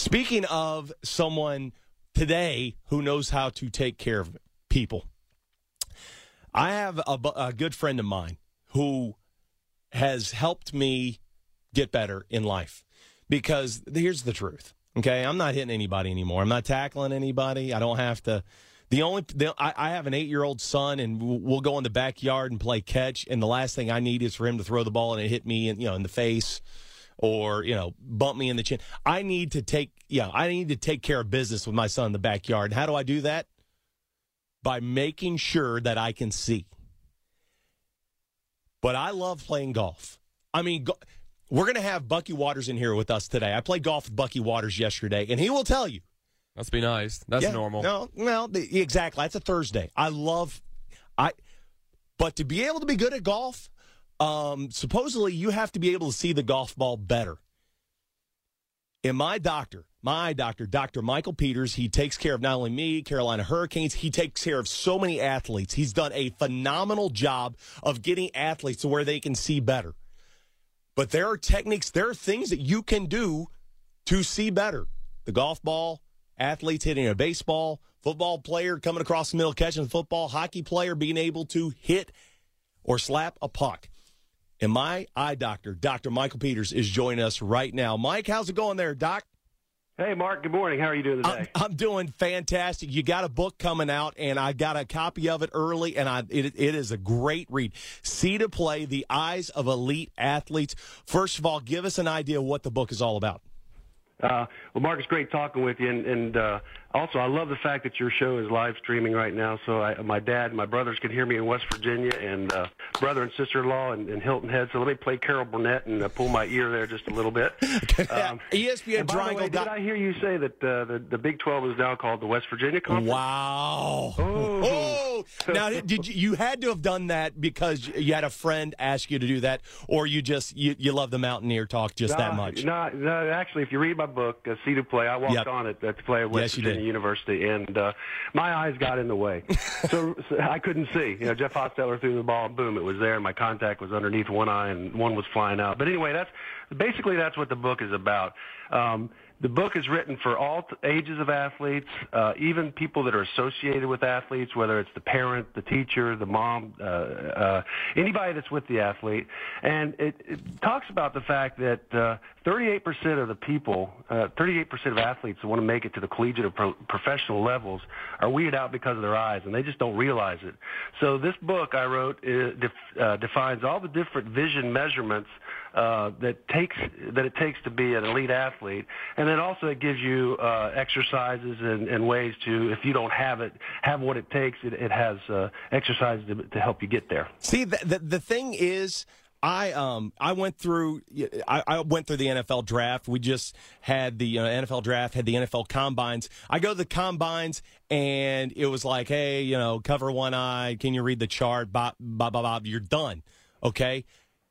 Speaking of someone today who knows how to take care of people, I have a good friend of mine who has helped me get better in life. Because here's the truth, okay? I'm not hitting anybody anymore. I'm not tackling anybody. I don't have to. I have an 8-year-old son, and we'll go in the backyard and play catch. And the last thing I need is for him to throw the ball and it hit me, in the face, or bump me in the chin. I need to take care of business with my son in the backyard. How do I do that? By making sure that I can see. But I love playing golf. I mean, we're going to have Bucky Waters in here with us today. I played golf with Bucky Waters yesterday, and he will tell you. Must be nice. That's normal. No, exactly. That's a Thursday. But to be able to be good at golf, supposedly you have to be able to see the golf ball better. And my doctor, Dr. Michael Peters, he takes care of not only me, Carolina Hurricanes, he takes care of so many athletes. He's done a phenomenal job of getting athletes to where they can see better. But there are techniques, there are things that you can do to see better. The golf ball, athletes hitting a baseball, football player coming across the middle, catching the football, hockey player being able to hit or slap a puck. And my eye doctor, Dr. Michael Peters, is joining us right now. Mike, how's it going there, Doc? Hey, Mark. Good morning. How are you doing today? I'm doing fantastic. You got a book coming out, and I got a copy of it early, and it is a great read. See to Play, The Eyes of Elite Athletes. First of all, give us an idea of what the book is all about. Well, Mark, it's great talking with you, and also I love the fact that your show is live streaming right now, so my dad and my brothers can hear me in West Virginia, and brother and sister-in-law in Hilton Head, so let me play Carol Burnett and pull my ear there just a little bit. ESPN Triangle. Did I hear you say that the Big 12 is now called the West Virginia Conference? Wow. Oh. Now, you had to have done that because you had a friend ask you to do that, or you love the Mountaineer talk that much? No, actually, if you read my book, See to Play, I walked on it to play at West Virginia University, and my eyes got in the way. so I couldn't see. Jeff Hostetler threw the ball, and boom, it was there, and my contact was underneath one eye, and one was flying out. But anyway, that's what the book is about. The book is written for all ages of athletes, even people that are associated with athletes, whether it's the parent, the teacher, the mom, anybody that's with the athlete. And it talks about the fact that 38% of the people, 38% of athletes that want to make it to the collegiate or professional levels are weeded out because of their eyes, and they just don't realize it. So this book I wrote defines all the different vision measurements that it takes to be an elite athlete, and then also it gives you exercises and ways to, if you don't have what it takes. It has exercises to help you get there. See, the thing is, I went through the NFL draft. We just had the NFL draft, had the NFL combines. I go to the combines, and it was like, hey, cover one eye. Can you read the chart? Bob, you're done. Okay.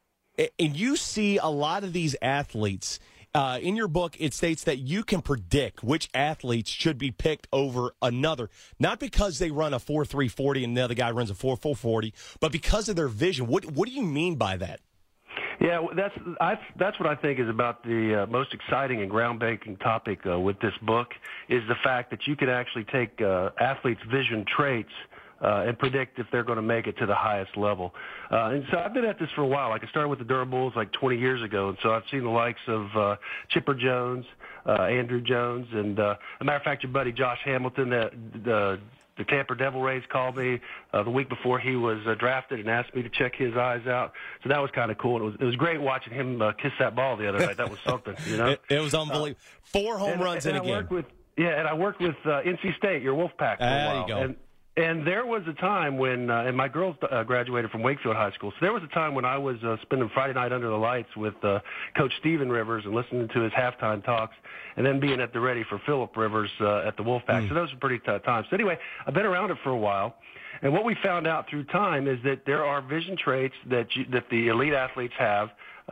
And you see a lot of these athletes. In your book, it states that you can predict which athletes should be picked over another, not because they run a 4.340 and the other guy runs a 4.440, but because of their vision. What do you mean by that? Yeah, that's what I think is about the most exciting and groundbreaking topic with this book, is the fact that you can actually take athletes' vision traits and predict if they're going to make it to the highest level. And so I've been at this for a while. Like I started with the Durables like 20 years ago, and so I've seen the likes of Chipper Jones, Andrew Jones, and a matter of fact, your buddy Josh Hamilton, the Tampa Devil Rays called me the week before he was drafted and asked me to check his eyes out. So that was kind of cool. It was great watching him kiss that ball the other night. That was something, It was unbelievable. 4 home runs in a game. I worked with NC State, your Wolfpack, for a while. There you go. And there was a time when, and my girls graduated from Wakefield High School, so there was a time when I was spending Friday night under the lights with Coach Steven Rivers and listening to his halftime talks, and then being at the ready for Phillip Rivers at the Wolfpack. So those were pretty tough times. So anyway, I've been around it for a while, and what we found out through time is that there are vision traits that the elite athletes have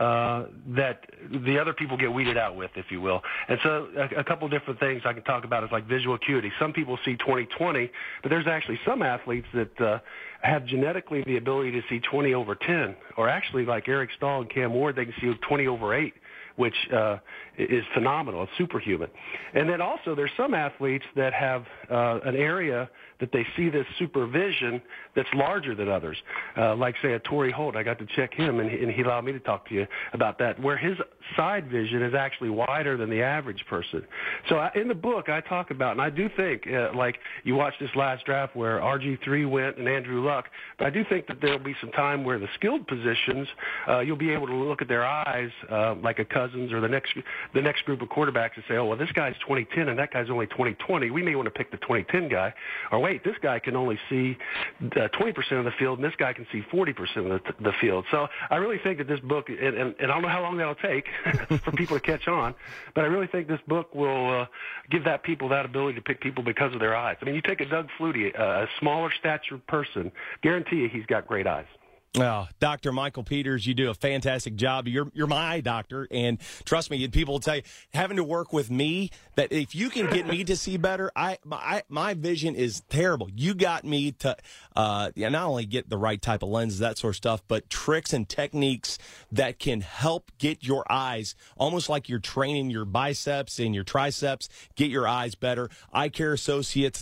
that the other people get weeded out with, if you will. And so a couple different things I can talk about is like visual acuity. Some people see 20/20, but there's actually some athletes that have genetically the ability to see 20/10, or actually like Eric Stahl and Cam Ward, they can see 20/8, which is phenomenal. It's superhuman. And then also there's some athletes that have an area that they see this supervision that's larger than others. Like, say, a Torrey Holt. I got to check him, and he allowed me to talk to you about that, where his side vision is actually wider than the average person. So in the book, I talk about, and I do think, like you watched this last draft where RG3 went and Andrew Luck, but I do think that there'll be some time where the skilled positions, you'll be able to look at their eyes, like a Cousins or the next group of quarterbacks and say, oh, well, this guy's 2010 and that guy's only 2020. We may want to pick the 2010 guy. Or wait, this guy can only see 20% of the field, and this guy can see 40% of the field. So I really think that this book, and I don't know how long that'll take for people to catch on, but I really think this book will give people that ability to pick people because of their eyes. I mean, you take a Doug Flutie, a smaller statured person, guarantee you he's got great eyes. Oh, Dr. Michael Peters, you do a fantastic job. You're my eye doctor, and trust me, people will tell you, having to work with me, that if you can get me to see better, my vision is terrible. You got me to not only get the right type of lenses, that sort of stuff, but tricks and techniques that can help get your eyes, almost like you're training your biceps and your triceps, get your eyes better. Eye Care Associates,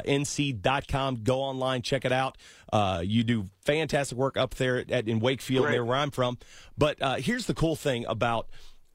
NC.com. Go online, check it out. You do fantastic work up there in Wakefield, there where I'm from. But here's the cool thing about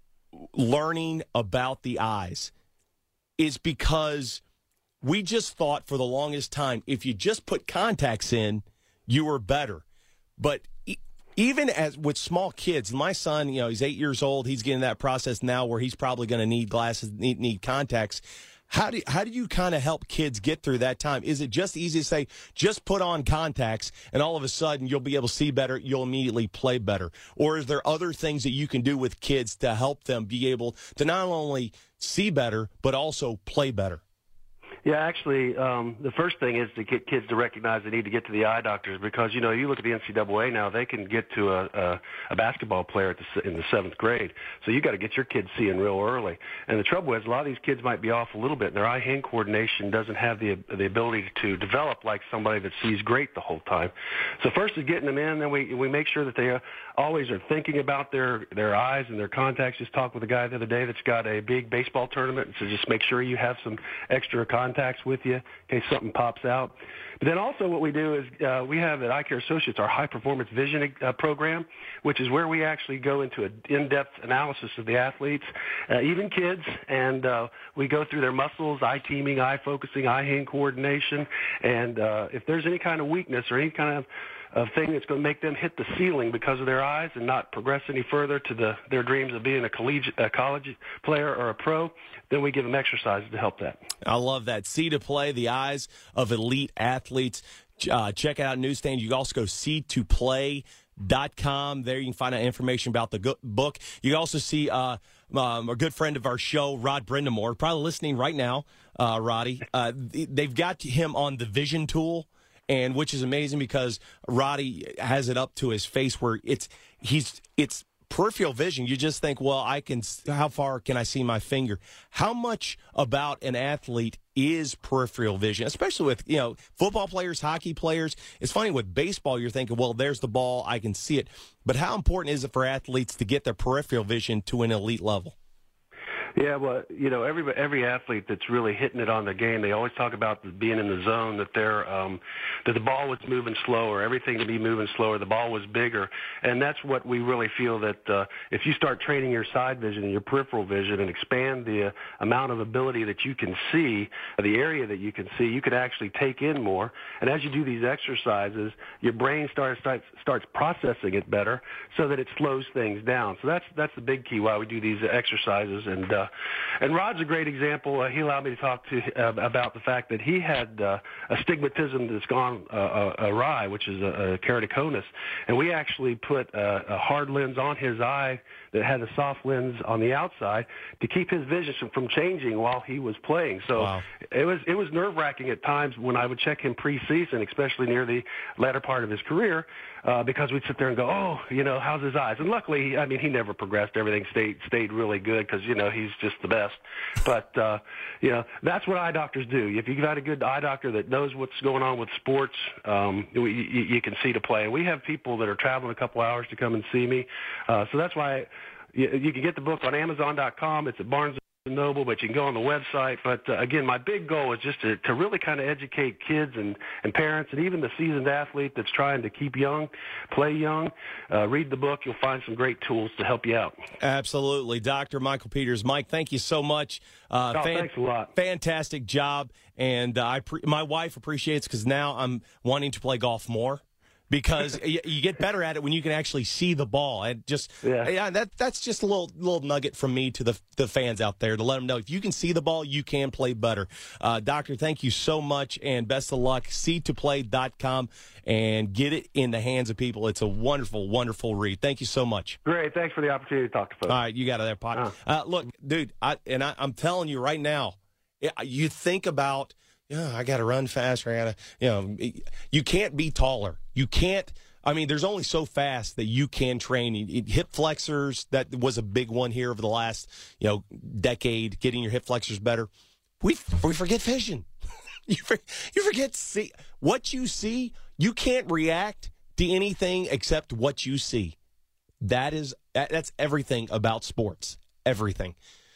learning about the eyes is because we just thought for the longest time, if you just put contacts in, you were better. But even as with small kids, my son, he's 8 years old. He's getting that process now where he's probably going to need glasses, need contacts. How do you kind of help kids get through that time? Is it just easy to say, just put on contacts and all of a sudden you'll be able to see better, you'll immediately play better? Or is there other things that you can do with kids to help them be able to not only see better, but also play better? Yeah, actually, the first thing is to get kids to recognize they need to get to the eye doctors because, you look at the NCAA now, they can get to a basketball player in the 7th grade. So you got to get your kids seeing real early. And the trouble is a lot of these kids might be off a little bit, and their eye-hand coordination doesn't have the ability to develop like somebody that sees great the whole time. So first is getting them in, then we make sure that they always are thinking about their eyes and their contacts. Just talked with a guy the other day that's got a big baseball tournament, so just make sure you have some extra contacts with you in case something pops out. But then also what we do is we have at Eye Care Associates our high-performance vision program, which is where we actually go into an in-depth analysis of the athletes, even kids, and we go through their muscles, eye teaming, eye focusing, eye-hand coordination, and if there's any kind of weakness or any kind of thing that's going to make them hit the ceiling because of their eyes and not progress any further to their dreams of being a college player or a pro, then we give them exercises to help that. I love that. See to Play, the eyes of elite athletes. Check out newsstand. You can also go see2play.com. There you can find out information about the book. You can also see a good friend of our show, Rod Brindamore, probably listening right now, Roddy. They've got him on the Vision Tool, and which is amazing because Roddy has it up to his face where it's peripheral vision. You just think, well, how far can I see my finger? How much about an athlete is peripheral vision, especially with, football players, hockey players? It's funny with baseball, you're thinking, well, there's the ball, I can see it. But how important is it for athletes to get their peripheral vision to an elite level? Yeah, well, every athlete that's really hitting it on the game, they always talk about being in the zone, that that the ball was moving slower, everything to be moving slower, the ball was bigger, and that's what we really feel that if you start training your side vision and your peripheral vision and expand the amount of ability that you can see, the area that you can see, you can actually take in more. And as you do these exercises, your brain starts processing it better, so that it slows things down. So that's the big key why we do these exercises. And Rod's a great example. He allowed me to talk to about the fact that he had astigmatism that's gone awry, which is a keratoconus, and we actually put a hard lens on his eye that had a soft lens on the outside to keep his vision from changing while he was playing. So wow. It was nerve-wracking at times when I would check him preseason, especially near the latter part of his career, because we'd sit there and go, oh, how's his eyes? And luckily, he never progressed. Everything stayed really good because, he's just the best. But, that's what eye doctors do. If you've got a good eye doctor that knows what's going on with sports, you can see to play. And we have people that are traveling a couple hours to come and see me. So that's why You can get the book on Amazon.com. It's at Barnes & Noble, but you can go on the website. But, again, my big goal is just to really kind of educate kids and parents and even the seasoned athlete that's trying to keep young, play young. Read the book. You'll find some great tools to help you out. Absolutely. Dr. Michael Peters. Mike, thank you so much. Thanks a lot. Fantastic job. And my wife appreciates because now I'm wanting to play golf more. Because you get better at it when you can actually see the ball. And that's just a little nugget from me to the fans out there to let them know if you can see the ball, you can play better. Doctor, thank you so mught, and best of luck. SeedToPlay.com and get it in the hands of people. It's a wonderful, wonderful read. Thank you so much. Great. Thanks for the opportunity to talk to folks. All right, you got it there, Pot. Look, dude, I'm telling you right now, you think about, I got to run faster. You can't be taller. You can't. I mean, there's only so fast that you can train. Hip flexors, that was a big one here over the last, decade, getting your hip flexors better. We forget vision. You forget see what you see. You can't react to anything except what you see. That's everything about sports. Everything.